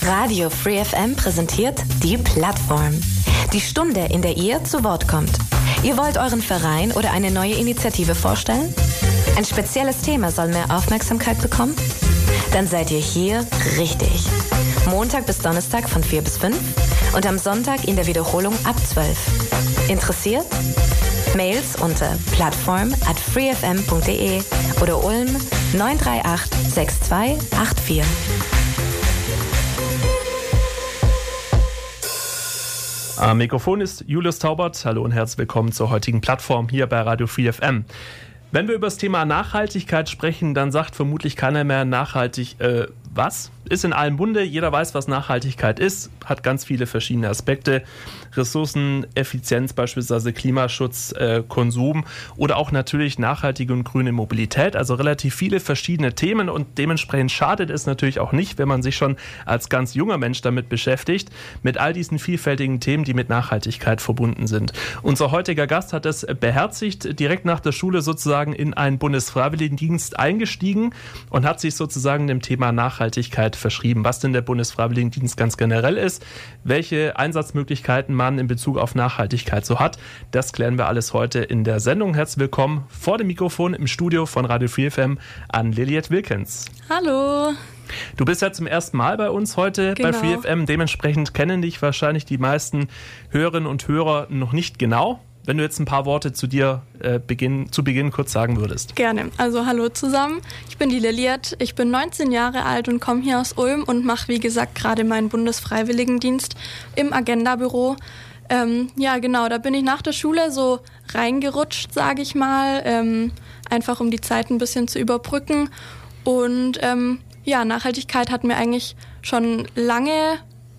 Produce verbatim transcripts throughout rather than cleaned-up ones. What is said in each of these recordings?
Radio Free F M präsentiert die Plattform. Die Stunde, in der ihr zu Wort kommt. Ihr wollt euren Verein oder eine neue Initiative vorstellen? Ein spezielles Thema soll mehr Aufmerksamkeit bekommen? Dann seid ihr hier richtig. Montag bis Donnerstag von vier bis fünf und am Sonntag in der Wiederholung ab zwölf. Interessiert? Mails unter plattform at freefm punkt de oder Ulm neun drei acht sechs zwei acht vier. Am Mikrofon ist Julius Taubert. Hallo und herzlich willkommen zur heutigen Plattform hier bei Radio Free F M. Wenn wir über das Thema Nachhaltigkeit sprechen, dann sagt vermutlich keiner mehr nachhaltig, äh, was? Ist in allem Munde, jeder weiß, was Nachhaltigkeit ist, hat ganz viele verschiedene Aspekte. Ressourceneffizienz, beispielsweise Klimaschutz, äh, Konsum oder auch natürlich nachhaltige und grüne Mobilität. Also relativ viele verschiedene Themen und dementsprechend schadet es natürlich auch nicht, wenn man sich schon als ganz junger Mensch damit beschäftigt, mit all diesen vielfältigen Themen, die mit Nachhaltigkeit verbunden sind. Unser heutiger Gast hat es beherzigt, direkt nach der Schule sozusagen in einen Bundesfreiwilligendienst eingestiegen und hat sich sozusagen dem Thema Nachhaltigkeit verschrieben. Was denn der Bundesfreiwilligendienst ganz generell ist, welche Einsatzmöglichkeiten man in Bezug auf Nachhaltigkeit so hat, das klären wir alles heute in der Sendung. Herzlich willkommen vor dem Mikrofon im Studio von Radio Free F M an Liliet Wilkens. Hallo. Du bist ja zum ersten Mal bei uns heute genau. bei Free F M. Dementsprechend kennen dich wahrscheinlich die meisten Hörerinnen und Hörer noch nicht genau. Wenn du jetzt ein paar Worte zu dir äh, beginn, zu Beginn kurz sagen würdest. Gerne. Also hallo zusammen, ich bin die Liliet, ich bin neunzehn Jahre alt und komme hier aus Ulm und mache wie gesagt gerade meinen Bundesfreiwilligendienst im Agenda-Büro. Ähm, ja genau, da bin ich nach der Schule so reingerutscht, sage ich mal, ähm, einfach um die Zeit ein bisschen zu überbrücken. Und ähm, ja, Nachhaltigkeit hat mir eigentlich schon lange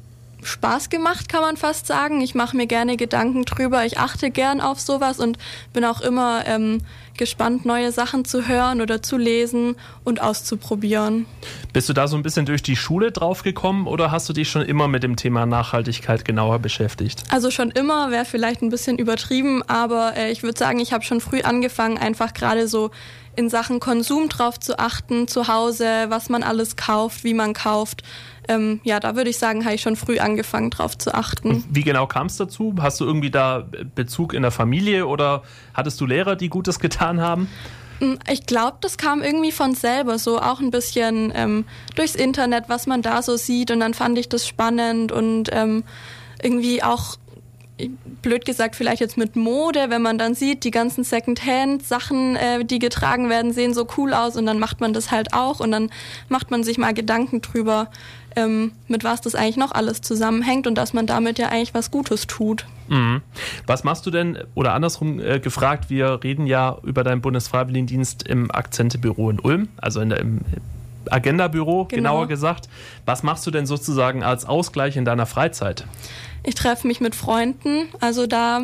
Spaß gemacht, kann man fast sagen. Ich mache mir gerne Gedanken drüber. Ich achte gern auf sowas und bin auch immer ähm, gespannt, neue Sachen zu hören oder zu lesen und auszuprobieren. Bist du da so ein bisschen durch die Schule drauf gekommen oder hast du dich schon immer mit dem Thema Nachhaltigkeit genauer beschäftigt? Also schon immer, wäre vielleicht ein bisschen übertrieben, aber äh, ich würde sagen, ich habe schon früh angefangen, einfach gerade so in Sachen Konsum drauf zu achten, zu Hause, was man alles kauft, wie man kauft. Ähm, ja, da würde ich sagen, habe ich schon früh angefangen, drauf zu achten. Und wie genau kam es dazu? Hast du irgendwie da Bezug in der Familie oder hattest du Lehrer, die Gutes getan haben? Ich glaube, das kam irgendwie von selber, so auch ein bisschen ähm, durchs Internet, was man da so sieht. Und dann fand ich das spannend und ähm, irgendwie auch, blöd gesagt, vielleicht jetzt mit Mode, wenn man dann sieht, die ganzen Secondhand-Sachen, äh, die getragen werden, sehen so cool aus und dann macht man das halt auch und dann macht man sich mal Gedanken drüber, ähm, mit was das eigentlich noch alles zusammenhängt und dass man damit ja eigentlich was Gutes tut. Mhm. Was machst du denn, oder andersrum äh, gefragt, wir reden ja über deinen Bundesfreiwilligendienst im Akzente-Büro in Ulm, also in der, im Agenda-Büro, genau. genauer gesagt. Was machst du denn sozusagen als Ausgleich in deiner Freizeit? Ich treffe mich mit Freunden, also da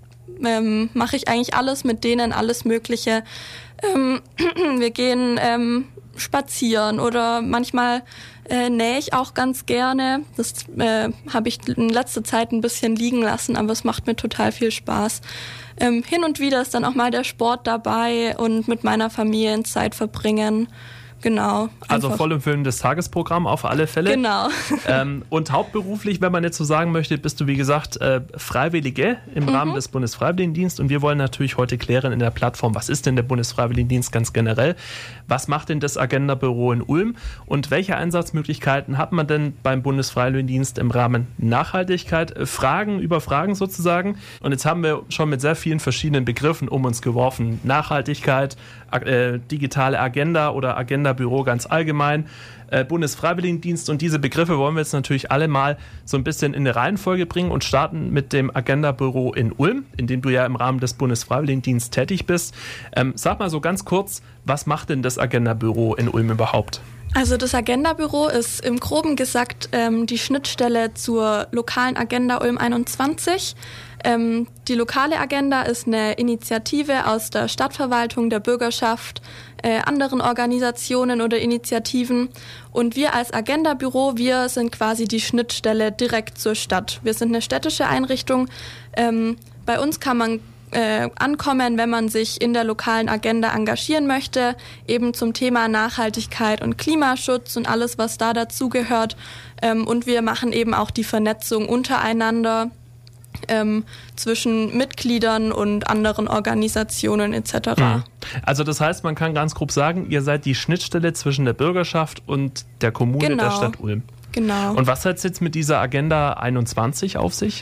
ähm, mache ich eigentlich alles mit denen, alles Mögliche. Ähm, wir gehen ähm, spazieren oder manchmal äh, nähe ich auch ganz gerne. Das äh, habe ich in letzter Zeit ein bisschen liegen lassen, aber es macht mir total viel Spaß. Ähm, hin und wieder ist dann auch mal der Sport dabei und mit meiner Familie Zeit verbringen. Genau. Also voll erfüllendes Tagesprogramm auf alle Fälle. Genau. Ähm, und hauptberuflich, wenn man jetzt so sagen möchte, bist du wie gesagt äh, Freiwillige im mhm. Rahmen des Bundesfreiwilligendienstes und wir wollen natürlich heute klären in der Plattform, was ist denn der Bundesfreiwilligendienst ganz generell? Was macht denn das Agenda-Büro in Ulm und welche Einsatzmöglichkeiten hat man denn beim Bundesfreiwilligendienst im Rahmen Nachhaltigkeit? Fragen über Fragen sozusagen. Und jetzt haben wir schon mit sehr vielen verschiedenen Begriffen um uns geworfen. Nachhaltigkeit, äh, digitale Agenda oder Agenda Büro ganz allgemein, äh, Bundesfreiwilligendienst und diese Begriffe wollen wir jetzt natürlich alle mal so ein bisschen in eine Reihenfolge bringen und starten mit dem Agenda-Büro in Ulm, in dem du ja im Rahmen des Bundesfreiwilligendienstes tätig bist. Ähm, sag mal so ganz kurz, was macht denn das Agenda-Büro in Ulm überhaupt? Also das Agenda-Büro ist im Groben gesagt ähm, die Schnittstelle zur lokalen Agenda Ulm einundzwanzig. Ähm, die lokale Agenda ist eine Initiative aus der Stadtverwaltung, der Bürgerschaft, äh, anderen Organisationen oder Initiativen. Und wir als Agenda-Büro, wir sind quasi die Schnittstelle direkt zur Stadt. Wir sind eine städtische Einrichtung. Ähm, bei uns kann man äh, ankommen, wenn man sich in der lokalen Agenda engagieren möchte, eben zum Thema Nachhaltigkeit und Klimaschutz und alles, was da dazugehört. Ähm, und wir machen eben auch die Vernetzung untereinander ähm, zwischen Mitgliedern und anderen Organisationen et cetera. Also das heißt, man kann ganz grob sagen, ihr seid die Schnittstelle zwischen der Bürgerschaft und der Kommune Genau. der Stadt Ulm. Genau. Und was hat es jetzt mit dieser Agenda einundzwanzig auf sich?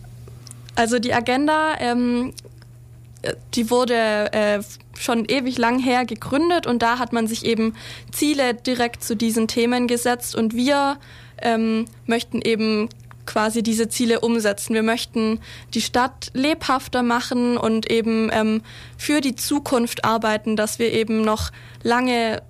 Also die Agenda, ähm, die wurde äh, schon ewig lang her gegründet und da hat man sich eben Ziele direkt zu diesen Themen gesetzt und wir ähm, möchten eben quasi diese Ziele umsetzen. Wir möchten die Stadt lebhafter machen und eben ähm, für die Zukunft arbeiten, dass wir eben noch lange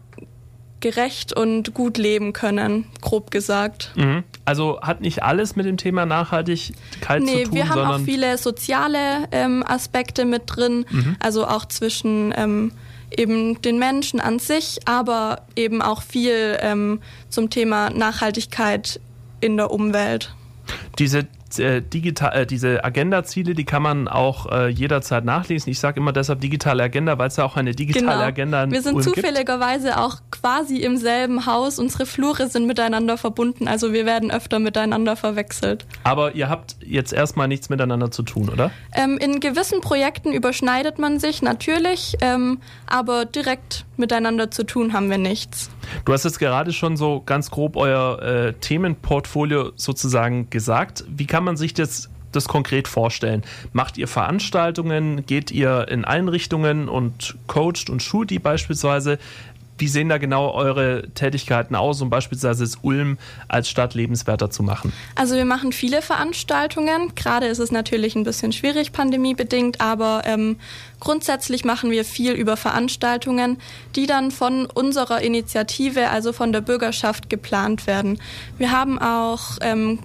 gerecht und gut leben können, grob gesagt. Mhm. Also hat nicht alles mit dem Thema Nachhaltigkeit nee, zu tun, wir haben sondern auch viele soziale ähm, Aspekte mit drin, mhm. also auch zwischen ähm, eben den Menschen an sich, aber eben auch viel ähm, zum Thema Nachhaltigkeit in der Umwelt. Diese, äh, digital, äh, diese Agenda-Ziele, die kann man auch äh, jederzeit nachlesen. Ich sage immer deshalb digitale Agenda, weil es ja auch eine digitale genau. Agenda in Wir sind Ulm zufälligerweise auch quasi im selben Haus. Unsere Flure sind miteinander verbunden, also wir werden öfter miteinander verwechselt. gibt. Aber ihr habt jetzt erstmal nichts miteinander zu tun, oder? Ähm, in gewissen Projekten überschneidet man sich natürlich, ähm, aber direkt miteinander zu tun haben wir nichts. Du hast jetzt gerade schon so ganz grob euer äh, Themenportfolio sozusagen gesagt. Wie kann man sich das, das konkret vorstellen? Macht ihr Veranstaltungen? Geht ihr in Einrichtungen und coacht und schult die beispielsweise? Wie sehen da genau eure Tätigkeiten aus, um beispielsweise das Ulm als Stadt lebenswerter zu machen? Also wir machen viele Veranstaltungen. Gerade ist es natürlich ein bisschen schwierig, pandemiebedingt, aber ähm, grundsätzlich machen wir viel über Veranstaltungen, die dann von unserer Initiative, also von der Bürgerschaft, geplant werden. Wir haben auch ähm,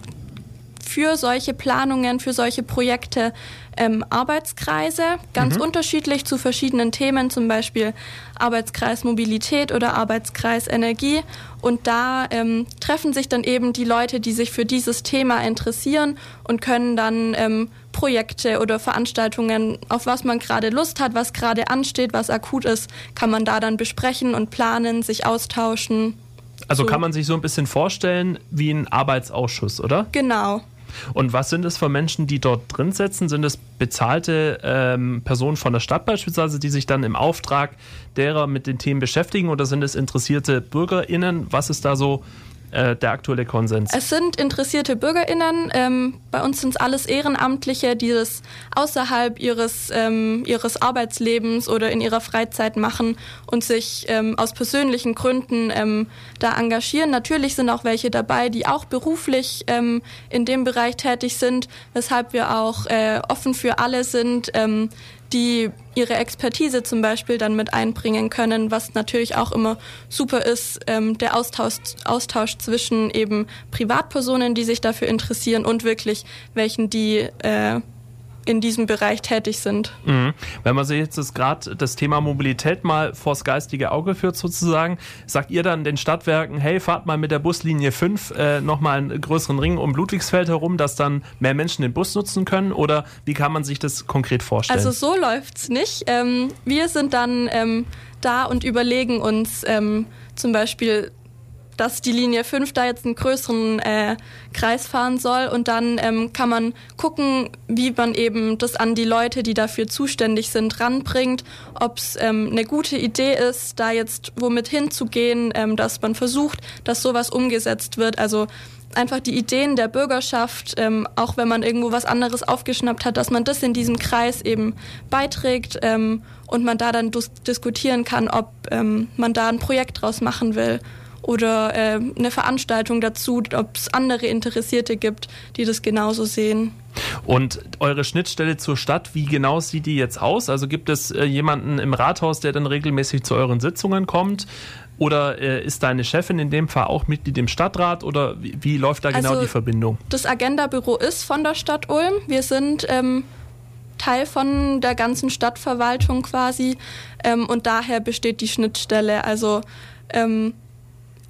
für solche Planungen, für solche Projekte ähm, Arbeitskreise, ganz mhm. unterschiedlich zu verschiedenen Themen, zum Beispiel Arbeitskreis Mobilität oder Arbeitskreis Energie. Und da ähm, treffen sich dann eben die Leute, die sich für dieses Thema interessieren und können dann ähm, Projekte oder Veranstaltungen, auf was man gerade Lust hat, was gerade ansteht, was akut ist, kann man da dann besprechen und planen, sich austauschen. Also so. Kann man sich so ein bisschen vorstellen wie ein Arbeitsausschuss, oder? Genau. Und was sind es für Menschen, die dort drin sitzen? Sind es bezahlte ähm, Personen von der Stadt beispielsweise, die sich dann im Auftrag derer mit den Themen beschäftigen, oder sind es interessierte BürgerInnen? Was ist da so äh, der aktuelle Konsens? Es sind interessierte BürgerInnen. Ähm, bei uns sind es alles Ehrenamtliche, die das außerhalb ihres, ähm, ihres Arbeitslebens oder in ihrer Freizeit machen und sich ähm, aus persönlichen Gründen ähm, da engagieren. Natürlich sind auch welche dabei, die auch beruflich ähm, in dem Bereich tätig sind, weshalb wir auch äh, offen für alle sind, ähm, die ihre Expertise zum Beispiel dann mit einbringen können, was natürlich auch immer super ist, ähm, der Austausch, Austausch zwischen eben Privatpersonen, die sich dafür interessieren, und wirklich welchen, die äh, in diesem Bereich tätig sind. Mhm. Wenn man sich jetzt gerade das Thema Mobilität mal vors geistige Auge führt sozusagen, sagt ihr dann den Stadtwerken, hey, fahrt mal mit der Buslinie fünf äh, nochmal einen größeren Ring um Ludwigsfeld herum, dass dann mehr Menschen den Bus nutzen können, oder wie kann man sich das konkret vorstellen? Also so läuft's nicht. Ähm, wir sind dann ähm, da und überlegen uns ähm, zum Beispiel, dass die Linie fünf da jetzt einen größeren äh, Kreis fahren soll, und dann ähm, kann man gucken, wie man eben das an die Leute, die dafür zuständig sind, ranbringt, ob es ähm, eine gute Idee ist, da jetzt womit hinzugehen, ähm, dass man versucht, dass sowas umgesetzt wird. Also einfach die Ideen der Bürgerschaft, ähm, auch wenn man irgendwo was anderes aufgeschnappt hat, dass man das in diesem Kreis eben beiträgt ähm, und man da dann dus- diskutieren kann, ob ähm, man da ein Projekt draus machen will. Oder äh, eine Veranstaltung dazu, ob es andere Interessierte gibt, die das genauso sehen. Und eure Schnittstelle zur Stadt, wie genau sieht die jetzt aus? Also gibt es äh, jemanden im Rathaus, der dann regelmäßig zu euren Sitzungen kommt? Oder äh, ist deine Chefin in dem Fall auch Mitglied im Stadtrat? Oder wie, wie läuft da genau also, die Verbindung? Das Agenda-Büro ist von der Stadt Ulm. Wir sind ähm, Teil von der ganzen Stadtverwaltung quasi. Ähm, und daher besteht die Schnittstelle. Also ähm,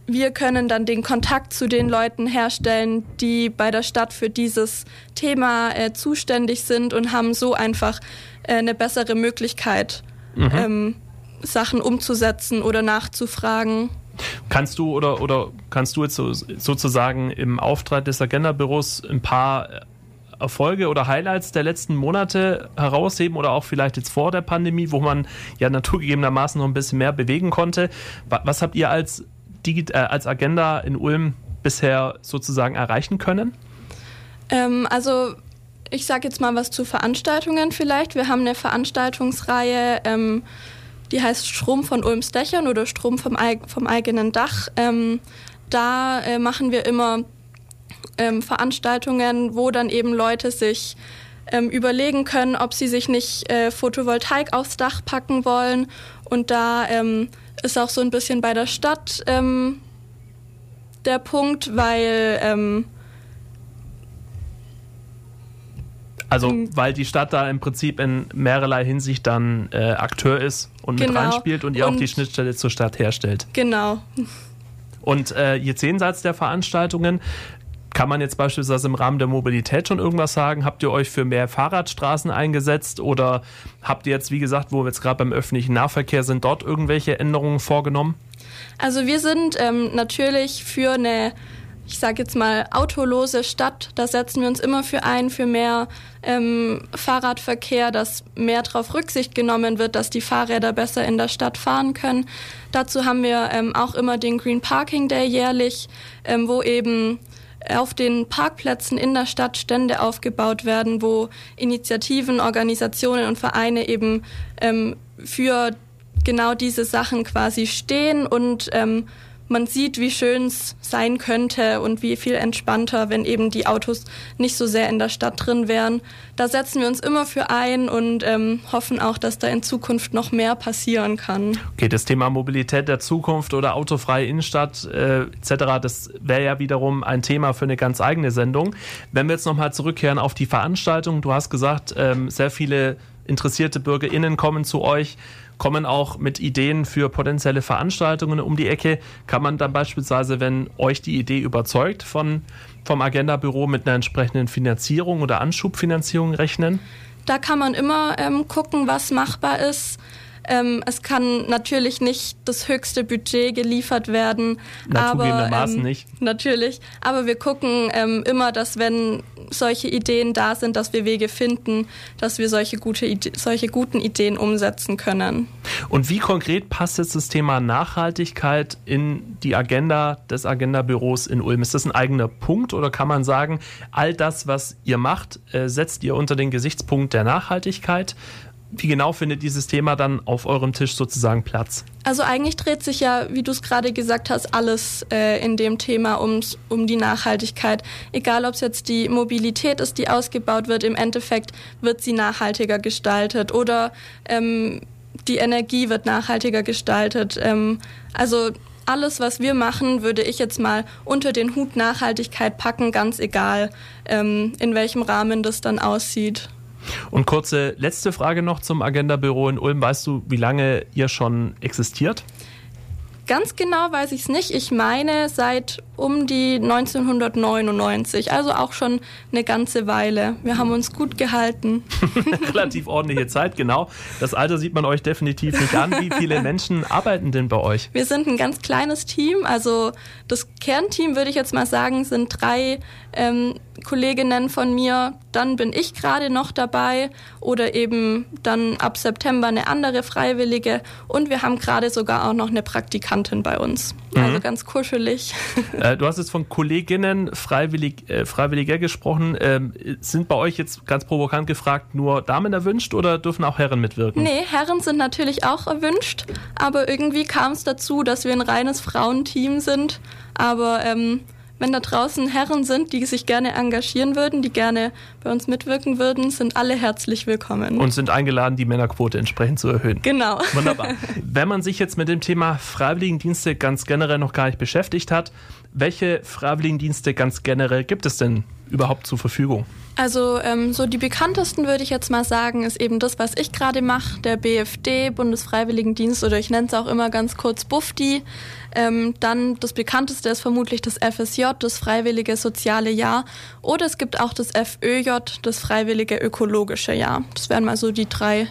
wir können dann den Kontakt zu den Leuten herstellen, die bei der Stadt für dieses Thema äh, zuständig sind und haben so einfach äh, eine bessere Möglichkeit, mhm. ähm, Sachen umzusetzen oder nachzufragen. Kannst du oder, oder kannst du jetzt so, sozusagen im Auftrag des Agenda-Büros ein paar Erfolge oder Highlights der letzten Monate herausheben oder auch vielleicht jetzt vor der Pandemie, wo man ja naturgegebenermaßen noch ein bisschen mehr bewegen konnte? Was habt ihr als, Digi- äh, als Agenda in Ulm bisher sozusagen erreichen können? Ähm, also ich sage jetzt mal was zu Veranstaltungen vielleicht. Wir haben eine Veranstaltungsreihe, ähm, die heißt Strom von Ulms Dächern oder Strom vom, vom eigenen Dach. Ähm, da äh, machen wir immer ähm, Veranstaltungen, wo dann eben Leute sich ähm, überlegen können, ob sie sich nicht äh, Photovoltaik aufs Dach packen wollen. Und da ähm, ist auch so ein bisschen bei der Stadt ähm, der Punkt, weil... Ähm, Also weil die Stadt da im Prinzip in mehrerlei Hinsicht dann äh, Akteur ist und genau. mit reinspielt und ihr und auch die Schnittstelle zur Stadt herstellt. Genau. Und äh, jetzt jenseits der Veranstaltungen, kann man jetzt beispielsweise im Rahmen der Mobilität schon irgendwas sagen? Habt ihr euch für mehr Fahrradstraßen eingesetzt oder habt ihr jetzt, wie gesagt, wo wir jetzt gerade beim öffentlichen Nahverkehr sind, dort irgendwelche Änderungen vorgenommen? Also wir sind ähm, natürlich für eine, ich sage jetzt mal, autolose Stadt. Da setzen wir uns immer für ein, für mehr ähm, Fahrradverkehr, dass mehr darauf Rücksicht genommen wird, dass die Fahrräder besser in der Stadt fahren können. Dazu haben wir ähm, auch immer den Green Parking Day jährlich, ähm, wo eben auf den Parkplätzen in der Stadt Stände aufgebaut werden, wo Initiativen, Organisationen und Vereine eben ähm, für genau diese Sachen quasi stehen und ähm, man sieht, wie schön es sein könnte und wie viel entspannter, wenn eben die Autos nicht so sehr in der Stadt drin wären. Da setzen wir uns immer für ein und ähm, hoffen auch, dass da in Zukunft noch mehr passieren kann. Okay, das Thema Mobilität der Zukunft oder autofreie Innenstadt äh, et cetera, das wäre ja wiederum ein Thema für eine ganz eigene Sendung. Wenn wir jetzt nochmal zurückkehren auf die Veranstaltung, du hast gesagt, ähm, sehr viele interessierte BürgerInnen kommen zu euch, kommen auch mit Ideen für potenzielle Veranstaltungen um die Ecke. Kann man dann beispielsweise, wenn euch die Idee überzeugt, von, vom Agenda-Büro mit einer entsprechenden Finanzierung oder Anschubfinanzierung rechnen? Da kann man immer ähm, gucken, was machbar ist. Ähm, es kann natürlich nicht das höchste Budget geliefert werden. Naturgegebenermaßen ähm, nicht. Natürlich. Aber wir gucken ähm, immer, dass wenn solche Ideen da sind, dass wir Wege finden, dass wir solche, gute Ide- solche guten Ideen umsetzen können. Und wie konkret passt jetzt das Thema Nachhaltigkeit in die Agenda des Agenda-Büros in Ulm? Ist das ein eigener Punkt oder kann man sagen, all das, was ihr macht, äh, setzt ihr unter den Gesichtspunkt der Nachhaltigkeit? Wie genau findet dieses Thema dann auf eurem Tisch sozusagen Platz? Also eigentlich dreht sich ja, wie du es gerade gesagt hast, alles äh, in dem Thema ums, um die Nachhaltigkeit. Egal, ob es jetzt die Mobilität ist, die ausgebaut wird, im Endeffekt wird sie nachhaltiger gestaltet oder ähm, die Energie wird nachhaltiger gestaltet. Ähm, also alles, was wir machen, würde ich jetzt mal unter den Hut Nachhaltigkeit packen, ganz egal, ähm, in welchem Rahmen das dann aussieht. Und kurze letzte Frage noch zum Agenda-Büro in Ulm. Weißt du, wie lange ihr schon existiert? Ganz genau weiß ich es nicht. Ich meine seit um die neunzehnhundertneunundneunzig, also auch schon eine ganze Weile. Wir haben uns gut gehalten. Relativ ordentliche Zeit, genau. Das Alter sieht man euch definitiv nicht an. Wie viele Menschen arbeiten denn bei euch? Wir sind ein ganz kleines Team. Also das Kernteam, würde ich jetzt mal sagen, sind drei ähm, Kolleginnen von mir. Dann bin ich gerade noch dabei oder eben dann ab September eine andere Freiwillige. Und wir haben gerade sogar auch noch eine Praktikantin bei uns. Also mhm. ganz kuschelig. Äh, du hast jetzt von Kolleginnen freiwillig, äh, Freiwilliger gesprochen. Ähm, sind bei euch jetzt ganz provokant gefragt nur Damen erwünscht oder dürfen auch Herren mitwirken? Nee, Herren sind natürlich auch erwünscht. Aber irgendwie kam es dazu, dass wir ein reines Frauenteam sind. Aber ähm, wenn da draußen Herren sind, die sich gerne engagieren würden, die gerne bei uns mitwirken würden, sind alle herzlich willkommen. Und sind eingeladen, die Männerquote entsprechend zu erhöhen. Genau. Wunderbar. Wenn man sich jetzt mit dem Thema Freiwilligendienste ganz generell noch gar nicht beschäftigt hat, welche Freiwilligendienste ganz generell gibt es denn überhaupt zur Verfügung? Also ähm, so die bekanntesten würde ich jetzt mal sagen, ist eben das, was ich gerade mache, der B F D, Bundesfreiwilligendienst, oder ich nenne es auch immer ganz kurz BUFDI. Ähm, dann das bekannteste ist vermutlich das F S J, das Freiwillige Soziale Jahr. Oder es gibt auch das F Ö J, das Freiwillige Ökologische Jahr. Das wären mal so die drei.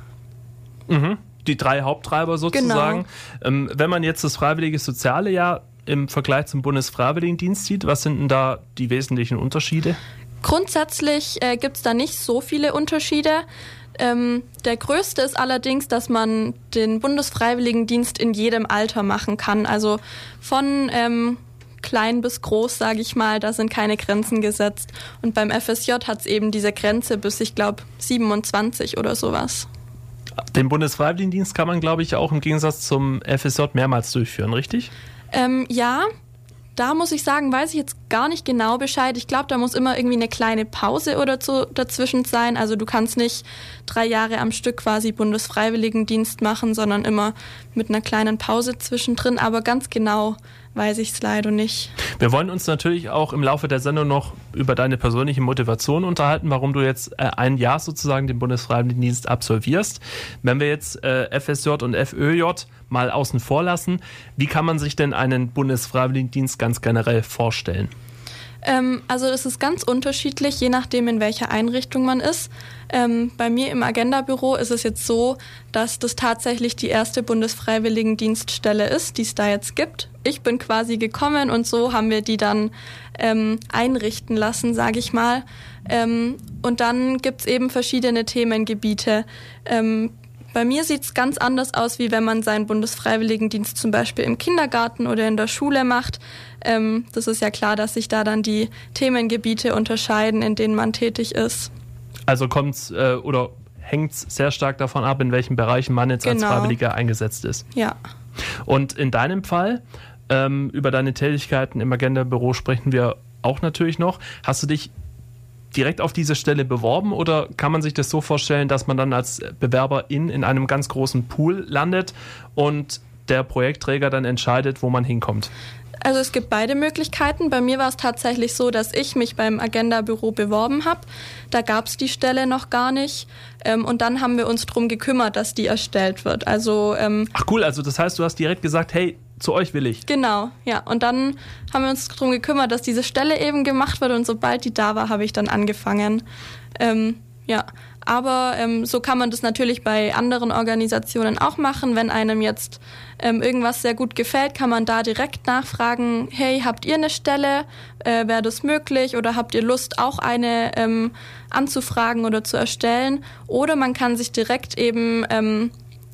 Mhm. Die drei Haupttreiber sozusagen. Genau. Ähm, wenn man jetzt das Freiwillige Soziale Jahr im Vergleich zum Bundesfreiwilligendienst sieht, was sind denn da die wesentlichen Unterschiede? Grundsätzlich äh, gibt es da nicht so viele Unterschiede. Ähm, der größte ist allerdings, dass man den Bundesfreiwilligendienst in jedem Alter machen kann. Also von ähm, klein bis groß, sage ich mal, da sind keine Grenzen gesetzt. Und beim F S J hat es eben diese Grenze bis, ich glaube, siebenundzwanzig oder sowas. Den Bundesfreiwilligendienst kann man, glaube ich, auch im Gegensatz zum F S J mehrmals durchführen, richtig? Ähm, ja, da muss ich sagen, weiß ich jetzt gar nicht genau Bescheid. Ich glaube, da muss immer irgendwie eine kleine Pause oder so dazwischen sein. Also du kannst nicht drei Jahre am Stück quasi Bundesfreiwilligendienst machen, sondern immer mit einer kleinen Pause zwischendrin. Aber ganz genau weiß ich es leider nicht. Wir wollen uns natürlich auch im Laufe der Sendung noch über deine persönliche Motivation unterhalten, warum du jetzt äh, ein Jahr sozusagen den Bundesfreiwilligendienst absolvierst. Wenn wir jetzt äh, F S J und F Ö J mal außen vor lassen, wie kann man sich denn einen Bundesfreiwilligendienst ganz generell vorstellen? Ähm, also es ist ganz unterschiedlich, je nachdem, in welcher Einrichtung man ist. Ähm, bei mir im Agenda-Büro ist es jetzt so, dass das tatsächlich die erste Bundesfreiwilligendienststelle ist, die es da jetzt gibt. Ich bin quasi gekommen und so haben wir die dann ähm, einrichten lassen, sage ich mal. Ähm, und dann gibt es eben verschiedene Themengebiete. Ähm, Bei mir sieht es ganz anders aus, wie wenn man seinen Bundesfreiwilligendienst zum Beispiel im Kindergarten oder in der Schule macht. Ähm, das ist ja klar, dass sich da dann die Themengebiete unterscheiden, in denen man tätig ist. Also kommt's äh, oder hängt es sehr stark davon ab, in welchen Bereichen man jetzt Genau. als Freiwilliger eingesetzt ist. Ja. Und in deinem Fall, ähm, über deine Tätigkeiten im Agenda-Büro sprechen wir auch natürlich noch. Hast du dich direkt auf diese Stelle beworben oder kann man sich das so vorstellen, dass man dann als Bewerberin in einem ganz großen Pool landet und der Projektträger dann entscheidet, wo man hinkommt? Also es gibt beide Möglichkeiten. Bei mir war es tatsächlich so, dass ich mich beim Agenda-Büro beworben habe. Da gab es die Stelle noch gar nicht. Ähm, und dann haben wir uns darum gekümmert, dass die erstellt wird. Also ähm, Ach cool, also das heißt, du hast direkt gesagt, hey, zu euch will ich. Genau, ja. Und dann haben wir uns darum gekümmert, dass diese Stelle eben gemacht wird. Und sobald die da war, habe ich dann angefangen. Ähm, ja, aber ähm, so kann man das natürlich bei anderen Organisationen auch machen. Wenn einem jetzt ähm, irgendwas sehr gut gefällt, kann man da direkt nachfragen, hey, habt ihr eine Stelle? Äh, wäre das möglich? Oder habt ihr Lust, auch eine ähm, anzufragen oder zu erstellen? Oder man kann sich direkt eben ähm,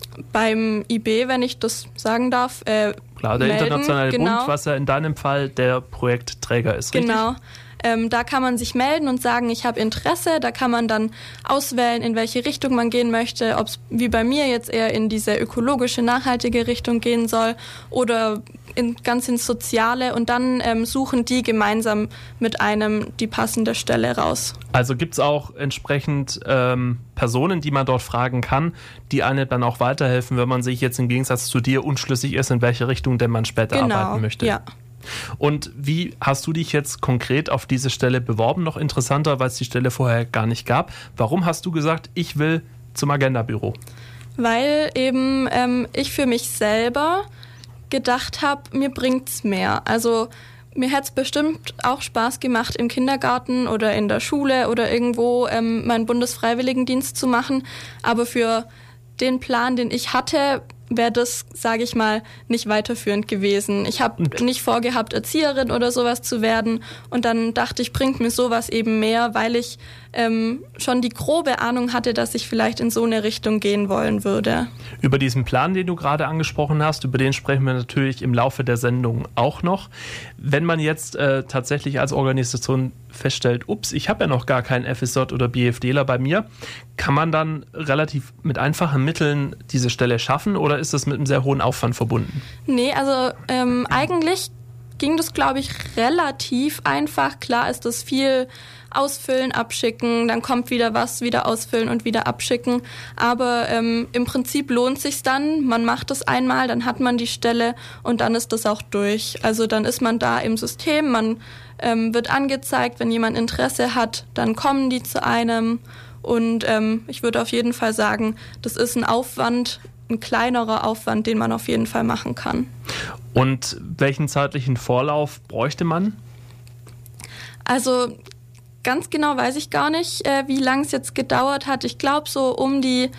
beim I B, wenn ich das sagen darf, äh, Klar, der melden. Internationale Genau. Bund, was ja in deinem Fall der Projektträger ist, richtig? Genau. Ähm, da kann man sich melden und sagen, ich habe Interesse. Da kann man dann auswählen, in welche Richtung man gehen möchte, ob es wie bei mir jetzt eher in diese ökologische, nachhaltige Richtung gehen soll oder in, ganz ins Soziale. Und dann ähm, suchen die gemeinsam mit einem die passende Stelle raus. Also gibt es auch entsprechend ähm, Personen, die man dort fragen kann, die einem dann auch weiterhelfen, wenn man sich jetzt im Gegensatz zu dir unschlüssig ist, in welche Richtung denn man später Genau, arbeiten möchte. Ja. Und wie hast du dich jetzt konkret auf diese Stelle beworben? Noch interessanter, weil es die Stelle vorher gar nicht gab. Warum hast du gesagt, ich will zum Agenda-Büro? Weil eben ähm, ich für mich selber gedacht habe, mir bringt's mehr. Also mir hätte es bestimmt auch Spaß gemacht, im Kindergarten oder in der Schule oder irgendwo ähm, meinen Bundesfreiwilligendienst zu machen. Aber für den Plan, den ich hatte, wäre das, sage ich mal, nicht weiterführend gewesen. Ich habe nicht vorgehabt, Erzieherin oder sowas zu werden. Und dann dachte ich, bringt mir sowas eben mehr, weil ich ähm, schon die grobe Ahnung hatte, dass ich vielleicht in so eine Richtung gehen wollen würde. Über diesen Plan, den du gerade angesprochen hast, über den sprechen wir natürlich im Laufe der Sendung auch noch. Wenn man jetzt äh, tatsächlich als Organisation feststellt, ups, ich habe ja noch gar keinen F S J oder BFDler bei mir, kann man dann relativ mit einfachen Mitteln diese Stelle schaffen oder ist das mit einem sehr hohen Aufwand verbunden? Nee, also ähm, eigentlich ging das, glaube ich, relativ einfach. Klar ist das viel ausfüllen, abschicken, dann kommt wieder was, wieder ausfüllen und wieder abschicken. Aber ähm, im Prinzip lohnt sich's dann. Man macht das einmal, dann hat man die Stelle und dann ist das auch durch. Also dann ist man da im System, man ähm, wird angezeigt, wenn jemand Interesse hat, dann kommen die zu einem. Und ähm, ich würde auf jeden Fall sagen, das ist ein Aufwand, ein kleinerer Aufwand, den man auf jeden Fall machen kann. Und welchen zeitlichen Vorlauf bräuchte man? Also ganz genau weiß ich gar nicht, äh, wie lange es jetzt gedauert hat. Ich glaube so um die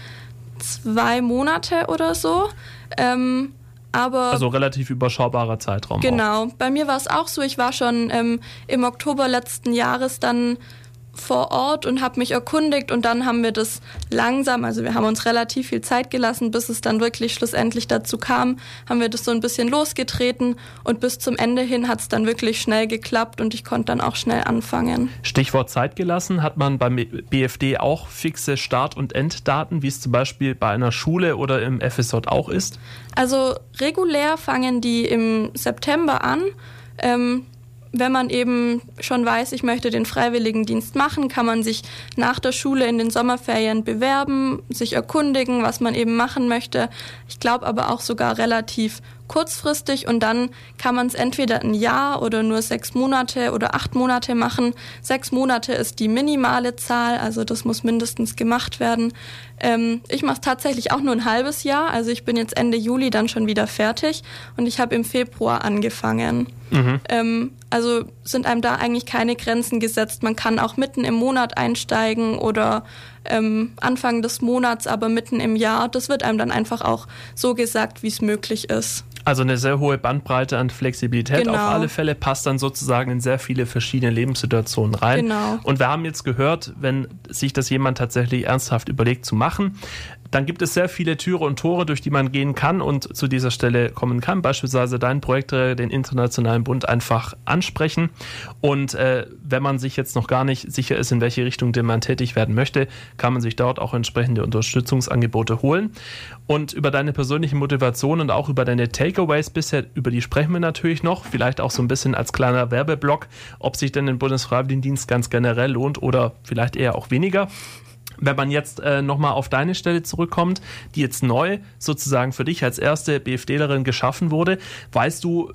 zwei Monate oder so. Ähm, aber also relativ überschaubarer Zeitraum. Genau. Auch. Bei mir war es auch so. Ich war schon ähm, im Oktober letzten Jahres dann vor Ort und habe mich erkundigt und dann haben wir das langsam, also wir haben uns relativ viel Zeit gelassen, bis es dann wirklich schlussendlich dazu kam, haben wir das so ein bisschen losgetreten und bis zum Ende hin hat es dann wirklich schnell geklappt und ich konnte dann auch schnell anfangen. Stichwort Zeit gelassen, hat man beim B F D auch fixe Start- und Enddaten, wie es zum Beispiel bei einer Schule oder im F S J auch ist? Also regulär fangen die im September an. Ähm, Wenn man eben schon weiß, ich möchte den Freiwilligendienst machen, kann man sich nach der Schule in den Sommerferien bewerben, sich erkundigen, was man eben machen möchte. Ich glaube aber auch sogar relativ kurzfristig und dann kann man es entweder ein Jahr oder nur sechs Monate oder acht Monate machen. Sechs Monate ist die minimale Zahl, also das muss mindestens gemacht werden. Ähm, ich mache es tatsächlich auch nur ein halbes Jahr, also ich bin jetzt Ende Juli dann schon wieder fertig und ich habe im Februar angefangen. Mhm. Ähm, also sind einem da eigentlich keine Grenzen gesetzt. Man kann auch mitten im Monat einsteigen oder ähm, Anfang des Monats, aber mitten im Jahr. Das wird einem dann einfach auch so gesagt, wie es möglich ist. Also eine sehr hohe Bandbreite an Flexibilität genau. auf alle Fälle, passt dann sozusagen in sehr viele verschiedene Lebenssituationen rein. Genau. Und wir haben jetzt gehört, wenn sich das jemand tatsächlich ernsthaft überlegt zu machen, dann gibt es sehr viele Türe und Tore, durch die man gehen kann und zu dieser Stelle kommen kann. Beispielsweise dein Projektträger, den Internationalen Bund, einfach ansprechen. Und äh, wenn man sich jetzt noch gar nicht sicher ist, in welche Richtung denn man tätig werden möchte, kann man sich dort auch entsprechende Unterstützungsangebote holen. Und über deine persönliche Motivation und auch über deine Takeaways bisher, über die sprechen wir natürlich noch. Vielleicht auch so ein bisschen als kleiner Werbeblock, ob sich denn ein Bundesfreiwilligendienst ganz generell lohnt oder vielleicht eher auch weniger. Wenn man jetzt äh, nochmal auf deine Stelle zurückkommt, die jetzt neu sozusagen für dich als erste BFDlerin geschaffen wurde, weißt du,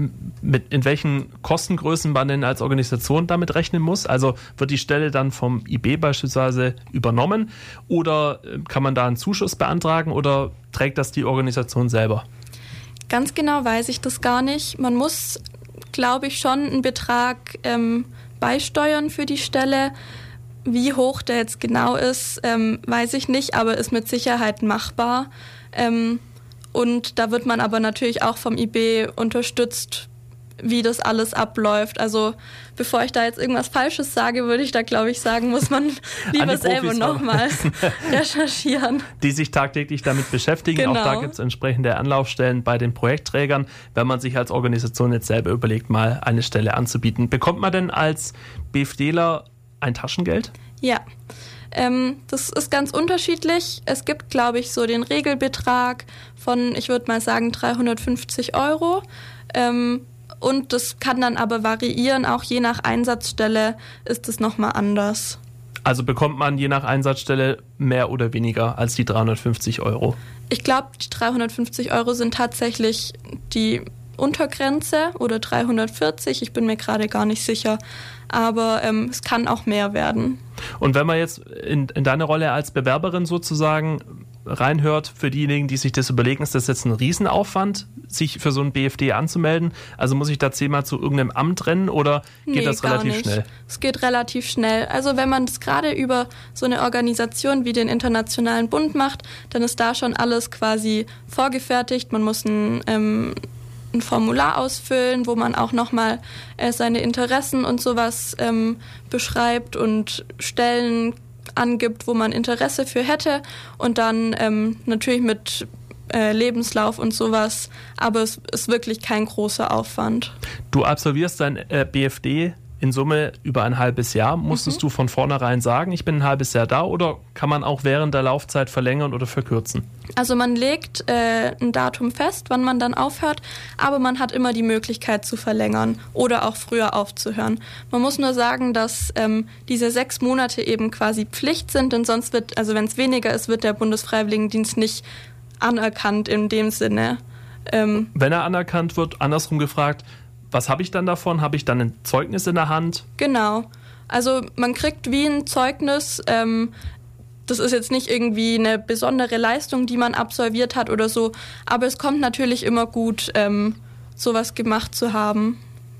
mit, in welchen Kostengrößen man denn als Organisation damit rechnen muss? Also wird die Stelle dann vom I B beispielsweise übernommen oder äh, kann man da einen Zuschuss beantragen oder trägt das die Organisation selber? Ganz genau weiß ich das gar nicht. Man muss, glaube ich, schon einen Betrag ähm, beisteuern für die Stelle. Wie hoch der jetzt genau ist, ähm, weiß ich nicht, aber ist mit Sicherheit machbar. Ähm, und da wird man aber natürlich auch vom I B unterstützt, wie das alles abläuft. Also bevor ich da jetzt irgendwas Falsches sage, würde ich da, glaube ich, sagen, muss man lieber selber nochmal recherchieren. Die sich tagtäglich damit beschäftigen. Genau. Auch da gibt es entsprechende Anlaufstellen bei den Projektträgern, wenn man sich als Organisation jetzt selber überlegt, mal eine Stelle anzubieten. Bekommt man denn als BFDler ein Taschengeld? Ja, ähm, das ist ganz unterschiedlich. Es gibt, glaube ich, so den Regelbetrag von, ich würde mal sagen, dreihundertfünfzig Euro. Ähm, und das kann dann aber variieren, auch je nach Einsatzstelle ist es nochmal anders. Also bekommt man je nach Einsatzstelle mehr oder weniger als die dreihundertfünfzig Euro? Ich glaube, die dreihundertfünfzig Euro sind tatsächlich die Untergrenze oder dreihundertvierzig, ich bin mir gerade gar nicht sicher. Aber ähm, es kann auch mehr werden. Und wenn man jetzt in, in deine Rolle als Bewerberin sozusagen reinhört, für diejenigen, die sich das überlegen, ist das jetzt ein Riesenaufwand, sich für so ein B F D anzumelden? Also muss ich da zehnmal zu irgendeinem Amt rennen oder geht nee, das relativ nicht. schnell? Es geht relativ schnell. Also wenn man das gerade über so eine Organisation wie den Internationalen Bund macht, dann ist da schon alles quasi vorgefertigt. Man muss ein ähm, ein Formular ausfüllen, wo man auch nochmal äh, seine Interessen und sowas ähm, beschreibt und Stellen angibt, wo man Interesse für hätte und dann ähm, natürlich mit äh, Lebenslauf und sowas, aber es ist wirklich kein großer Aufwand. Du absolvierst dein äh, B F D in Summe über ein halbes Jahr. Musstest mhm. du von vornherein sagen, ich bin ein halbes Jahr da oder kann man auch während der Laufzeit verlängern oder verkürzen? Also man legt äh, ein Datum fest, wann man dann aufhört, aber man hat immer die Möglichkeit zu verlängern oder auch früher aufzuhören. Man muss nur sagen, dass ähm, diese sechs Monate eben quasi Pflicht sind, denn sonst wird, also wenn es weniger ist, wird der Bundesfreiwilligendienst nicht anerkannt in dem Sinne. Ähm, wenn er anerkannt wird, andersrum gefragt, was habe ich dann davon? Habe ich dann ein Zeugnis in der Hand? Genau. Also man kriegt wie ein Zeugnis. Ähm, das ist jetzt nicht irgendwie eine besondere Leistung, die man absolviert hat oder so, aber es kommt natürlich immer gut, ähm, sowas gemacht zu haben.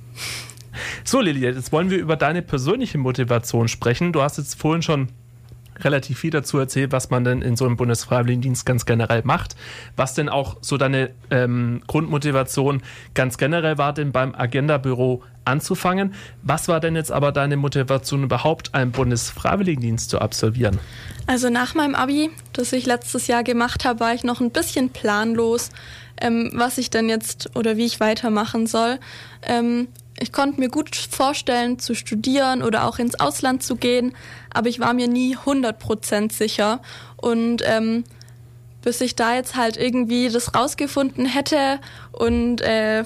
So, Lilly, jetzt wollen wir über deine persönliche Motivation sprechen. Du hast jetzt vorhin schon relativ viel dazu erzählt, was man denn in so einem Bundesfreiwilligendienst ganz generell macht. Was denn auch so deine ähm, Grundmotivation ganz generell war, denn beim Agenda-Büro anzufangen. Was war denn jetzt aber deine Motivation überhaupt, einen Bundesfreiwilligendienst zu absolvieren? Also nach meinem Abi, das ich letztes Jahr gemacht habe, war ich noch ein bisschen planlos, ähm, was ich denn jetzt oder wie ich weitermachen soll. Ähm, Ich konnte mir gut vorstellen, zu studieren oder auch ins Ausland zu gehen, aber ich war mir nie hundert Prozent sicher. Und ähm, bis ich da jetzt halt irgendwie das rausgefunden hätte und äh,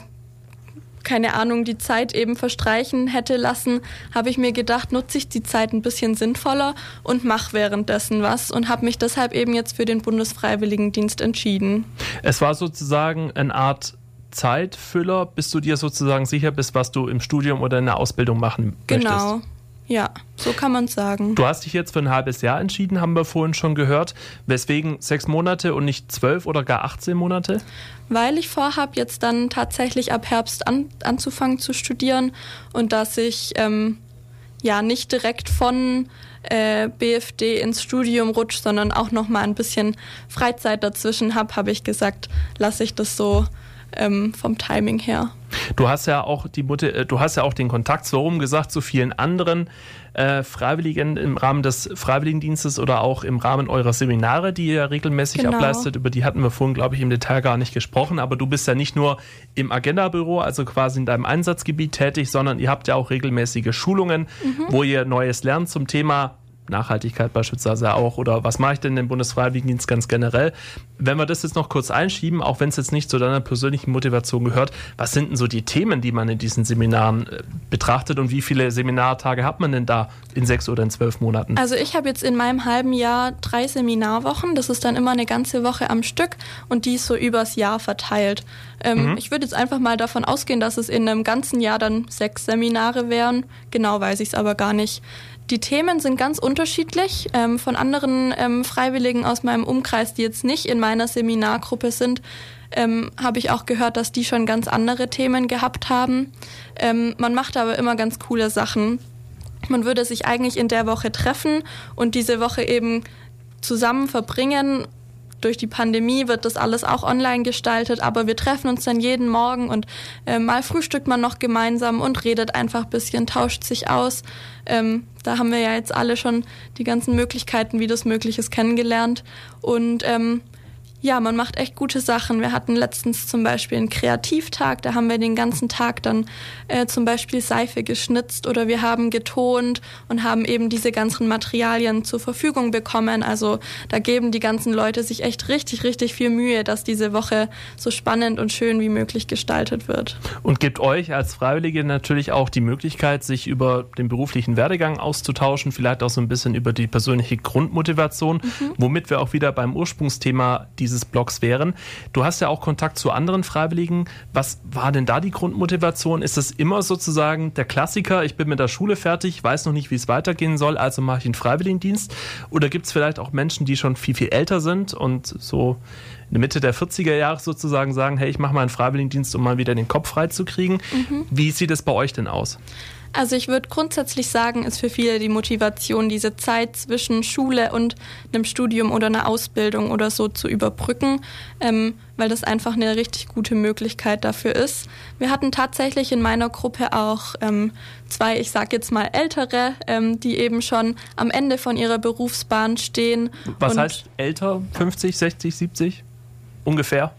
keine Ahnung, die Zeit eben verstreichen hätte lassen, habe ich mir gedacht, nutze ich die Zeit ein bisschen sinnvoller und mache währenddessen was und habe mich deshalb eben jetzt für den Bundesfreiwilligendienst entschieden. Es war sozusagen eine Art Zeitfüller, bis du dir sozusagen sicher bist, was du im Studium oder in der Ausbildung machen möchtest. Genau, ja, so kann man es sagen. Du hast dich jetzt für ein halbes Jahr entschieden, haben wir vorhin schon gehört. Weswegen sechs Monate und nicht zwölf oder gar achtzehn Monate? Weil ich vorhabe, jetzt dann tatsächlich ab Herbst an, anzufangen zu studieren und dass ich ähm, ja nicht direkt von äh, B F D ins Studium rutsche, sondern auch noch mal ein bisschen Freizeit dazwischen habe, habe ich gesagt, lasse ich das so Ähm, vom Timing her. Du hast ja auch die Mutter, du hast ja auch den Kontakt, so rum gesagt, zu vielen anderen äh, Freiwilligen im Rahmen des Freiwilligendienstes oder auch im Rahmen eurer Seminare, die ihr regelmäßig genau. ableistet. Über die hatten wir vorhin, glaube ich, im Detail gar nicht gesprochen. Aber du bist ja nicht nur im Agenda-Büro, also quasi in deinem Einsatzgebiet tätig, sondern ihr habt ja auch regelmäßige Schulungen, mhm. wo ihr Neues lernt zum Thema Nachhaltigkeit beispielsweise auch, oder was mache ich denn im Bundesfreiwilligendienst ganz generell? Wenn wir das jetzt noch kurz einschieben, auch wenn es jetzt nicht zu deiner persönlichen Motivation gehört, was sind denn so die Themen, die man in diesen Seminaren äh, betrachtet und wie viele Seminartage hat man denn da in sechs oder in zwölf Monaten? Also ich habe jetzt in meinem halben Jahr drei Seminarwochen, das ist dann immer eine ganze Woche am Stück und die ist so übers Jahr verteilt. Ähm, mhm. Ich würde jetzt einfach mal davon ausgehen, dass es in einem ganzen Jahr dann sechs Seminare wären, genau weiß ich es aber gar nicht. Die Themen sind ganz unterschiedlich. Ähm, von anderen ähm, Freiwilligen aus meinem Umkreis, die jetzt nicht in meiner Seminargruppe sind, ähm, habe ich auch gehört, dass die schon ganz andere Themen gehabt haben. Ähm, man macht aber immer ganz coole Sachen. Man würde sich eigentlich in der Woche treffen und diese Woche eben zusammen verbringen. Durch die Pandemie wird das alles auch online gestaltet, aber wir treffen uns dann jeden Morgen und äh, mal frühstückt man noch gemeinsam und redet einfach ein bisschen, tauscht sich aus. Ähm, da haben wir ja jetzt alle schon die ganzen Möglichkeiten, wie das möglich ist, kennengelernt. Und ähm, ja, man macht echt gute Sachen. Wir hatten letztens zum Beispiel einen Kreativtag, da haben wir den ganzen Tag dann äh, zum Beispiel Seife geschnitzt oder wir haben getont und haben eben diese ganzen Materialien zur Verfügung bekommen. Also da geben die ganzen Leute sich echt richtig, richtig viel Mühe, dass diese Woche so spannend und schön wie möglich gestaltet wird. Und gibt euch als Freiwillige natürlich auch die Möglichkeit, sich über den beruflichen Werdegang auszutauschen, vielleicht auch so ein bisschen über die persönliche Grundmotivation, mhm. womit wir auch wieder beim Ursprungsthema dieses Blogs wären. Du hast ja auch Kontakt zu anderen Freiwilligen. Was war denn da die Grundmotivation? Ist es immer sozusagen der Klassiker, ich bin mit der Schule fertig, weiß noch nicht, wie es weitergehen soll, also mache ich einen Freiwilligendienst? Oder gibt es vielleicht auch Menschen, die schon viel, viel älter sind und so in der Mitte der vierziger Jahre sozusagen sagen, hey, ich mache mal einen Freiwilligendienst, um mal wieder den Kopf frei zu kriegen. Mhm. Wie sieht es bei euch denn aus? Also ich würde grundsätzlich sagen, ist für viele die Motivation, diese Zeit zwischen Schule und einem Studium oder einer Ausbildung oder so zu überbrücken, ähm, weil das einfach eine richtig gute Möglichkeit dafür ist. Wir hatten tatsächlich in meiner Gruppe auch ähm, zwei, ich sag jetzt mal ältere, ähm, die eben schon am Ende von ihrer Berufsbahn stehen. Was heißt älter? fünfzig, sechzig, siebzig? Ungefähr?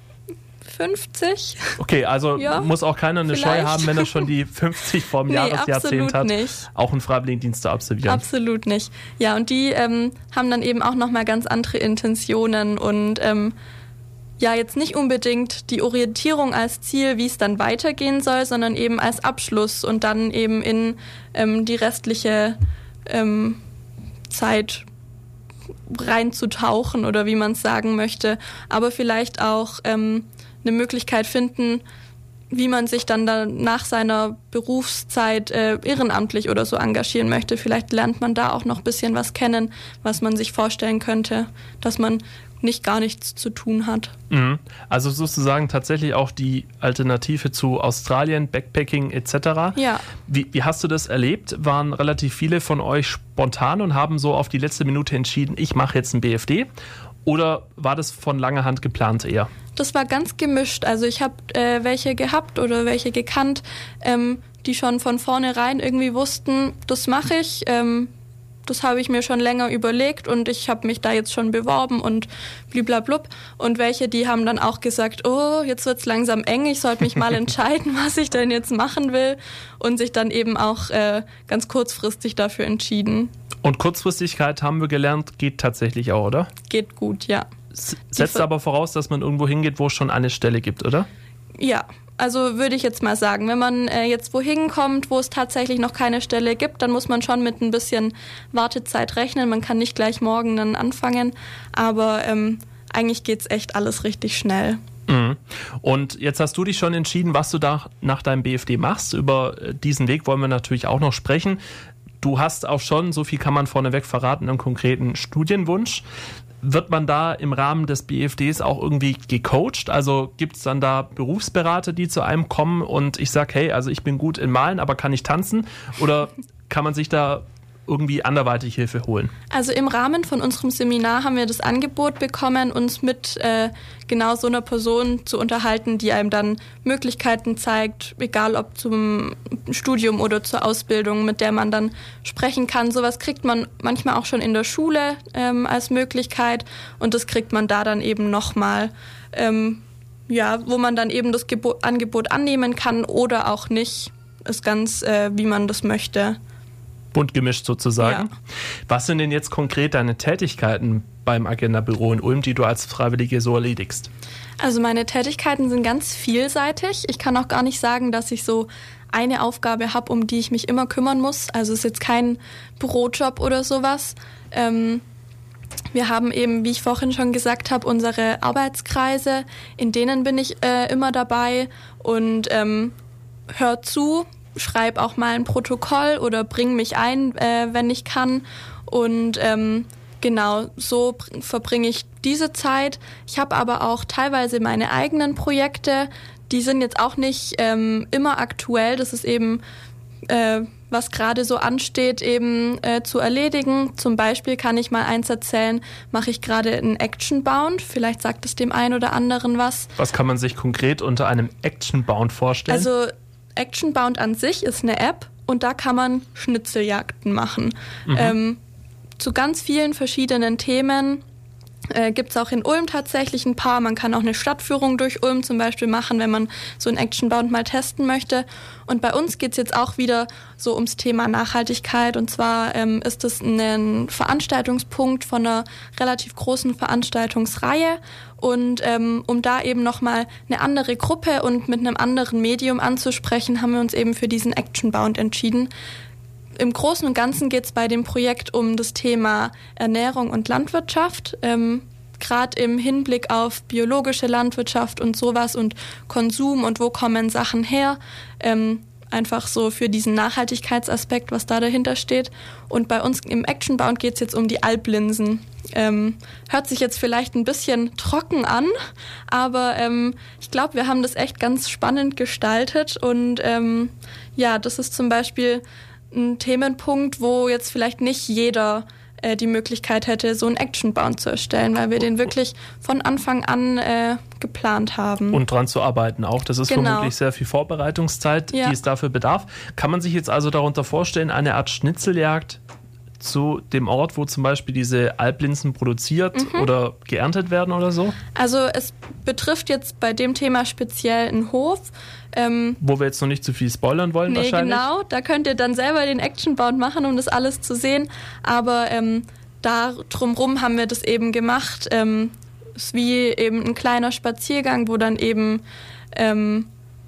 fünfzig. Okay, also ja, muss auch keiner eine vielleicht. Scheu haben, wenn er schon die fünfzig vom nee, Jahresjahrzehnt hat, nicht. auch einen Freiwilligendienst zu absolvieren. Absolut nicht. Ja, und die ähm, haben dann eben auch nochmal ganz andere Intentionen und ähm, ja, jetzt nicht unbedingt die Orientierung als Ziel, wie es dann weitergehen soll, sondern eben als Abschluss und dann eben in ähm, die restliche ähm, Zeit reinzutauchen oder wie man es sagen möchte, aber vielleicht auch ähm, eine Möglichkeit finden, wie man sich dann, dann nach seiner Berufszeit äh, ehrenamtlich oder so engagieren möchte. Vielleicht lernt man da auch noch ein bisschen was kennen, was man sich vorstellen könnte, dass man nicht gar nichts zu tun hat. Mhm. Also sozusagen tatsächlich auch die Alternative zu Australien, Backpacking et cetera. Ja. Wie, wie hast du das erlebt? Waren relativ viele von euch spontan und haben so auf die letzte Minute entschieden, ich mache jetzt ein B F D? Oder war das von langer Hand geplant eher? Das war ganz gemischt. Also ich habe äh, welche gehabt oder welche gekannt, ähm, die schon von vornherein irgendwie wussten, das mache ich, ähm, das habe ich mir schon länger überlegt und ich habe mich da jetzt schon beworben und bliblablub. Und welche, die haben dann auch gesagt, oh, jetzt wird's langsam eng, ich sollte mich mal entscheiden, was ich denn jetzt machen will. Und sich dann eben auch äh, ganz kurzfristig dafür entschieden. Und Kurzfristigkeit, haben wir gelernt, geht tatsächlich auch, oder? Geht gut, ja. S- setzt aber voraus, dass man irgendwo hingeht, wo es schon eine Stelle gibt, oder? Ja, also würde ich jetzt mal sagen, wenn man äh, jetzt wohin kommt, wo es tatsächlich noch keine Stelle gibt, dann muss man schon mit ein bisschen Wartezeit rechnen. Man kann nicht gleich morgen dann anfangen, aber ähm, eigentlich geht's echt alles richtig schnell. Mhm. Und jetzt hast du dich schon entschieden, was du da nach deinem B F D machst. Über diesen Weg wollen wir natürlich auch noch sprechen. Du hast auch schon, so viel kann man vorneweg verraten, einen konkreten Studienwunsch. Wird man da im Rahmen des B F Ds auch irgendwie gecoacht? Also gibt es dann da Berufsberater, die zu einem kommen und ich sage, hey, also ich bin gut in Malen, aber kann ich tanzen? Oder kann man sich da irgendwie anderweitig Hilfe holen? Also im Rahmen von unserem Seminar haben wir das Angebot bekommen, uns mit äh, genau so einer Person zu unterhalten, die einem dann Möglichkeiten zeigt, egal ob zum Studium oder zur Ausbildung, mit der man dann sprechen kann. Sowas kriegt man manchmal auch schon in der Schule ähm, als Möglichkeit und das kriegt man da dann eben nochmal, ähm, ja, wo man dann eben das Gebo- Angebot annehmen kann oder auch nicht. Ist ganz, äh, wie man das möchte. Bunt gemischt sozusagen. Ja. Was sind denn jetzt konkret deine Tätigkeiten beim Agenda-Büro in Ulm, die du als Freiwillige so erledigst? Also meine Tätigkeiten sind ganz vielseitig. Ich kann auch gar nicht sagen, dass ich so eine Aufgabe habe, um die ich mich immer kümmern muss. Also es ist jetzt kein Bürojob oder sowas. Ähm, wir haben eben, wie ich vorhin schon gesagt habe, unsere Arbeitskreise, in denen bin ich äh, immer dabei und ähm, höre zu, schreibe auch mal ein Protokoll oder bringe mich ein, äh, wenn ich kann. Und ähm, genau, so pr- verbringe ich diese Zeit. Ich habe aber auch teilweise meine eigenen Projekte. Die sind jetzt auch nicht ähm, immer aktuell. Das ist eben, äh, was gerade so ansteht, eben äh, zu erledigen. Zum Beispiel kann ich mal eins erzählen, mache ich gerade einen Action-Bound. Vielleicht sagt es dem einen oder anderen was. Was kann man sich konkret unter einem Action-Bound vorstellen? Also Action-Bound an sich ist eine App und da kann man Schnitzeljagden machen. Mhm. Ähm, zu ganz vielen verschiedenen Themen äh, gibt es auch in Ulm tatsächlich ein paar. Man kann auch eine Stadtführung durch Ulm zum Beispiel machen, wenn man so ein Action-Bound mal testen möchte. Und bei uns geht es jetzt auch wieder so ums Thema Nachhaltigkeit. Und zwar ähm, ist es ein Veranstaltungspunkt von einer relativ großen Veranstaltungsreihe. Und ähm, um da eben nochmal eine andere Gruppe und mit einem anderen Medium anzusprechen, haben wir uns eben für diesen Action-Bound entschieden. Im Großen und Ganzen geht es bei dem Projekt um das Thema Ernährung und Landwirtschaft. Ähm, Gerade im Hinblick auf biologische Landwirtschaft und sowas und Konsum und wo kommen Sachen her. Ähm, einfach so für diesen Nachhaltigkeitsaspekt, was da dahinter steht. Und bei uns im Action-Bound geht es jetzt um die Alplinsen. Ähm, hört sich jetzt vielleicht ein bisschen trocken an, aber ähm, ich glaube, wir haben das echt ganz spannend gestaltet. Und ähm, ja, das ist zum Beispiel ein Themenpunkt, wo jetzt vielleicht nicht jeder äh, die Möglichkeit hätte, so einen Action-Bound zu erstellen, weil wir den wirklich von Anfang an äh, geplant haben. Und dran zu arbeiten auch. Das ist Genau. vermutlich sehr viel Vorbereitungszeit, Ja. die es dafür bedarf. Kann man sich jetzt also darunter vorstellen, eine Art Schnitzeljagd zu dem Ort, wo zum Beispiel diese Alplinsen produziert Mhm. oder geerntet werden oder so? Also es betrifft jetzt bei dem Thema speziell einen Hof. Ähm, Wo wir jetzt noch nicht zu viel spoilern wollen nee, wahrscheinlich. genau. Da könnt ihr dann selber den Action-Bound machen, um das alles zu sehen. Aber ähm, da drumherum haben wir das eben gemacht. Ähm, es ist wie eben ein kleiner Spaziergang, wo dann eben ähm,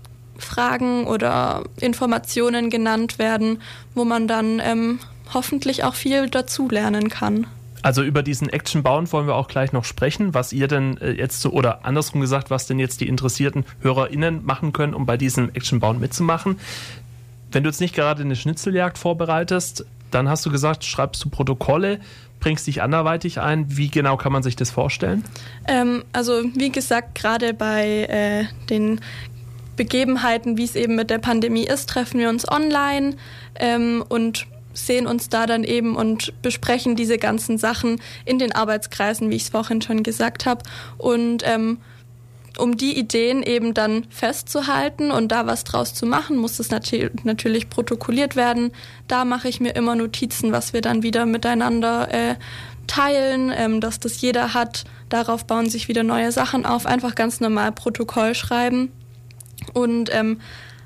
Fragen oder Informationen genannt werden, wo man dann ähm, hoffentlich auch viel dazulernen kann. Also über diesen Action Bound wollen wir auch gleich noch sprechen, was ihr denn jetzt so, oder andersrum gesagt, was denn jetzt die interessierten HörerInnen machen können, um bei diesem Action Bound mitzumachen. Wenn du jetzt nicht gerade eine Schnitzeljagd vorbereitest, dann hast du gesagt, schreibst du Protokolle, bringst dich anderweitig ein. Wie genau kann man sich das vorstellen? Ähm, also wie gesagt, gerade bei äh, den Begebenheiten, wie es eben mit der Pandemie ist, treffen wir uns online ähm, und sehen uns da dann eben und besprechen diese ganzen Sachen in den Arbeitskreisen, wie ich es vorhin schon gesagt habe. Und ähm, um die Ideen eben dann festzuhalten und da was draus zu machen, muss es nat- natürlich protokolliert werden. Da mache ich mir immer Notizen, was wir dann wieder miteinander äh, teilen, ähm, dass das jeder hat. Darauf bauen sich wieder neue Sachen auf. Einfach ganz normal Protokoll schreiben. Und ähm,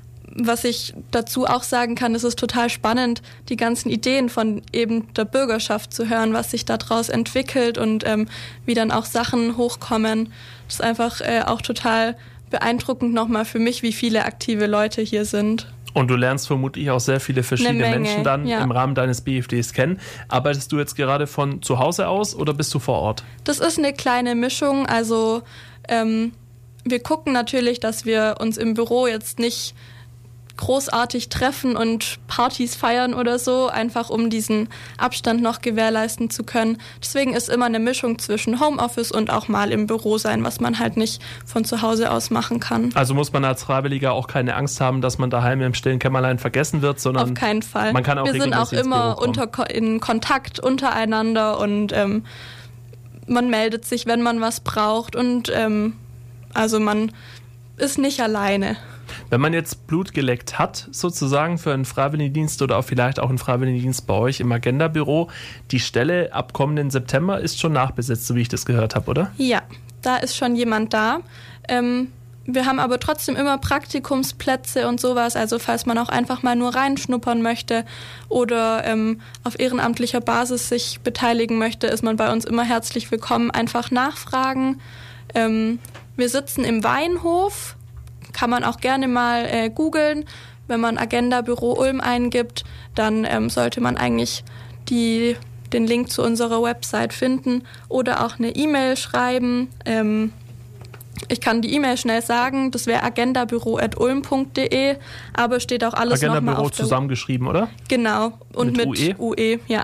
was ich dazu auch sagen kann, es ist total spannend, die ganzen Ideen von eben der Bürgerschaft zu hören, was sich daraus entwickelt und ähm, wie dann auch Sachen hochkommen. Das ist einfach äh, auch total beeindruckend nochmal für mich, wie viele aktive Leute hier sind. Und du lernst vermutlich auch sehr viele verschiedene Menge, Menschen dann ja. im Rahmen deines B F Ds kennen. Arbeitest du jetzt gerade von zu Hause aus oder bist du vor Ort? Das ist eine kleine Mischung. Also ähm, wir gucken natürlich, dass wir uns im Büro jetzt nicht großartig treffen und Partys feiern oder so, einfach um diesen Abstand noch gewährleisten zu können. Deswegen ist immer eine Mischung zwischen Homeoffice und auch mal im Büro sein, was man halt nicht von zu Hause aus machen kann. Also muss man als Freiwilliger auch keine Angst haben, dass man daheim im stillen Kämmerlein vergessen wird, sondern auf keinen Fall. Man kann auch Wir sind auch immer unter, in Kontakt untereinander und ähm, man meldet sich, wenn man was braucht und ähm, also man ist nicht alleine. Wenn man jetzt Blut geleckt hat, sozusagen für einen Freiwilligendienst oder auch vielleicht auch einen Freiwilligendienst bei euch im Agenda-Büro, die Stelle ab kommenden September ist schon nachbesetzt, so wie ich das gehört habe, oder? Ja, da ist schon jemand da. Ähm, wir haben aber trotzdem immer Praktikumsplätze und sowas, also falls man auch einfach mal nur reinschnuppern möchte oder ähm, auf ehrenamtlicher Basis sich beteiligen möchte, ist man bei uns immer herzlich willkommen. Einfach nachfragen. Ähm, wir sitzen im Weinhof. Kann man auch gerne mal äh, googeln. Wenn man Agenda Büro Ulm eingibt, dann ähm, sollte man eigentlich die, den Link zu unserer Website finden oder auch eine E-Mail schreiben. Ähm, ich kann die E-Mail schnell sagen, das wäre agendabüro at ulm punkt de, aber steht auch alles nochmal auf der... Agenda Büro zusammengeschrieben, oder? Genau, und mit, mit mit U E, ja.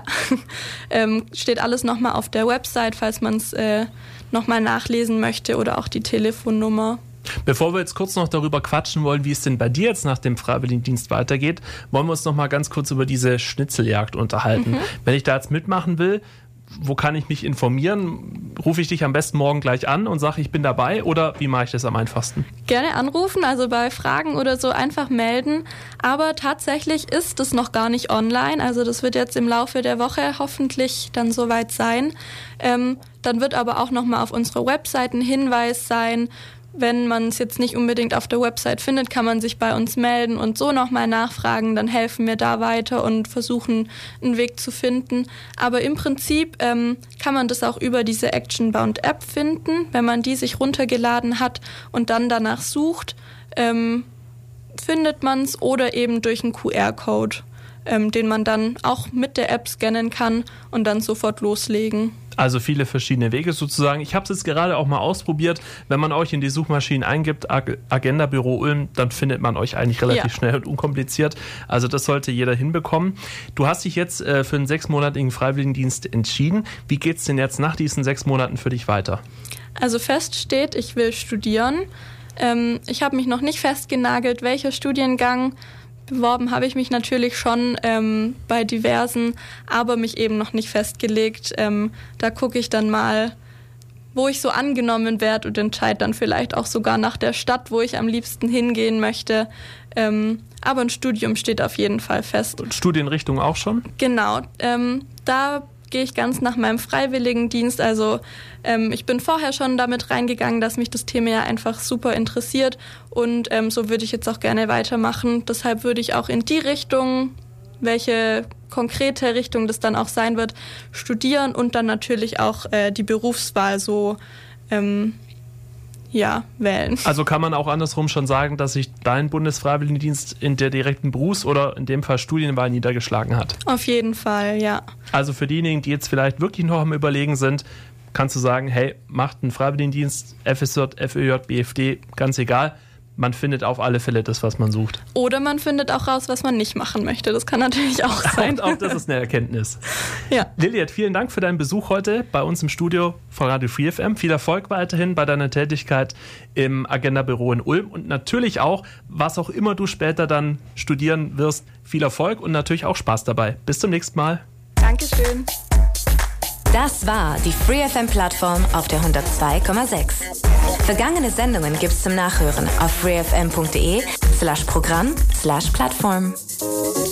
ähm, steht alles nochmal auf der Website, falls man es äh, nochmal nachlesen möchte oder auch die Telefonnummer. Bevor wir jetzt kurz noch darüber quatschen wollen, wie es denn bei dir jetzt nach dem Freiwilligendienst weitergeht, wollen wir uns noch mal ganz kurz über diese Schnitzeljagd unterhalten. Mhm. Wenn ich da jetzt mitmachen will, wo kann ich mich informieren? Rufe ich dich am besten morgen gleich an und sage, ich bin dabei, oder wie mache ich das am einfachsten? Gerne anrufen, also bei Fragen oder so einfach melden. Aber tatsächlich ist es noch gar nicht online, also das wird jetzt im Laufe der Woche hoffentlich dann soweit sein. Ähm, dann wird aber auch noch mal auf unserer Website ein Hinweis sein. Wenn man es jetzt nicht unbedingt auf der Website findet, kann man sich bei uns melden und so nochmal nachfragen. Dann helfen wir da weiter und versuchen, einen Weg zu finden. Aber im Prinzip ähm, kann man das auch über diese Action Bound App finden. Wenn man die sich runtergeladen hat und dann danach sucht, ähm, findet man es oder eben durch einen Q R-Code, ähm, den man dann auch mit der App scannen kann und dann sofort loslegen. Also viele verschiedene Wege sozusagen. Ich habe es jetzt gerade auch mal ausprobiert. Wenn man euch in die Suchmaschinen eingibt, Ag- Agenda Büro Ulm, dann findet man euch eigentlich relativ ja. schnell und unkompliziert. Also das sollte jeder hinbekommen. Du hast dich jetzt äh, für einen sechsmonatigen Freiwilligendienst entschieden. Wie geht's denn jetzt nach diesen sechs Monaten für dich weiter? Also fest steht, ich will studieren. Ähm, ich habe mich noch nicht festgenagelt, welcher Studiengang. Beworben habe ich mich natürlich schon ähm, bei diversen, aber mich eben noch nicht festgelegt. Ähm, da gucke ich dann mal, wo ich so angenommen werde und entscheide dann vielleicht auch sogar nach der Stadt, wo ich am liebsten hingehen möchte. Ähm, aber ein Studium steht auf jeden Fall fest. Und Studienrichtung auch schon? Genau, ähm, da gehe ich ganz nach meinem Freiwilligendienst. Also ähm, ich bin vorher schon damit reingegangen, dass mich das Thema ja einfach super interessiert und ähm, so würde ich jetzt auch gerne weitermachen. Deshalb würde ich auch in die Richtung, welche konkrete Richtung das dann auch sein wird, studieren und dann natürlich auch äh, die Berufswahl so ähm, ja, wählen. Also kann man auch andersrum schon sagen, dass sich dein Bundesfreiwilligendienst in der direkten Berufs- oder in dem Fall Studienwahl niedergeschlagen hat? Auf jeden Fall, ja. Also für diejenigen, die jetzt vielleicht wirklich noch am Überlegen sind, kannst du sagen, hey, macht einen Freiwilligendienst, F S J, F Ö J, B F D, ganz egal. Man findet auf alle Fälle das, was man sucht. Oder man findet auch raus, was man nicht machen möchte. Das kann natürlich auch sein. Auch, auch das ist eine Erkenntnis. Ja. Liliet, vielen Dank für deinen Besuch heute bei uns im Studio von Radio Free F M. Viel Erfolg weiterhin bei deiner Tätigkeit im Agenda-Büro in Ulm und natürlich auch, was auch immer du später dann studieren wirst, viel Erfolg und natürlich auch Spaß dabei. Bis zum nächsten Mal. Dankeschön. Das war die Free F M-Plattform auf der hundertzwei Komma sechs. Vergangene Sendungen gibt's zum Nachhören auf freefm punkt de slash Programm slash Plattform.